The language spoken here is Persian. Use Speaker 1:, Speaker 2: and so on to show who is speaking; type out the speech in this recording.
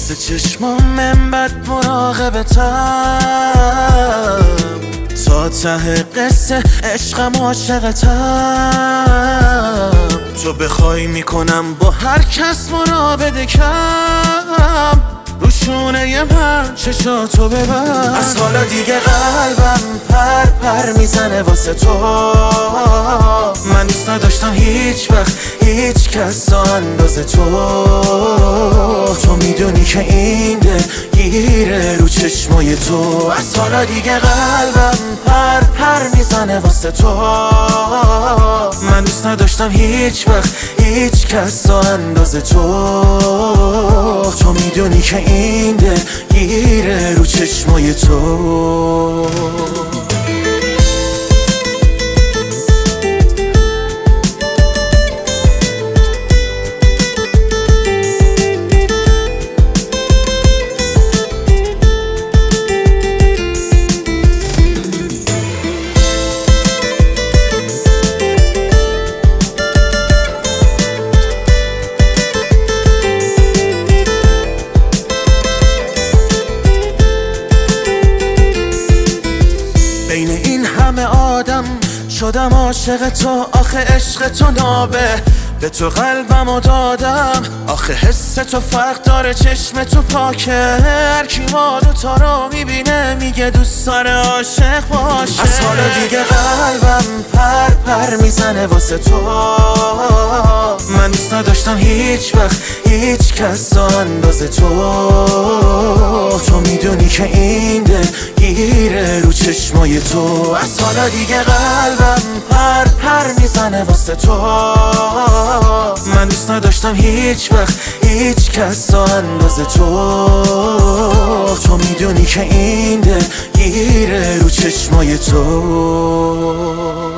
Speaker 1: واسه چشمام من بد مراقبتم، تا ته قصه عشقم عاشقتم. تو بخوای میکنم با هر کس مرابطه کم، روشونه من چشاتو ببر. از حالا دیگه قلبم پر پر میزنه واسه تو. من دوست نداشتم هیچ وقت هیچ کس انداز تو. تو میدونی که این دل گیره رو چشمای تو. از حالا دیگه قلبم پر پر میزنه واسه تو. من دوست نداشتم هیچ وقت هیچ کس انداز تو. تو میدونی که این دل گیره رو چشمای تو. بین این همه آدم شدم عاشق تو. آخه عشق تو نابه، به تو قلبمو دادم. آخه حس تو فرق داره، چشم تو پاکه. هر کی ما دوتا رو میبینه میگه دوست داره عاشق باشه. از حالا دیگه قلبم پر پر میزنه واسه تو. من دوست نداشتم هیچ وقت هیچ کس انداز تو. تو میدونی که این دل گیره رو چشمای تو. از حالا دیگه قلبم پر پر میزنه واسه تو. من دوست نداشتم هیچ وقت هیچ کس انداز تو. تو میدونی که این دل گیره رو چشمای تو.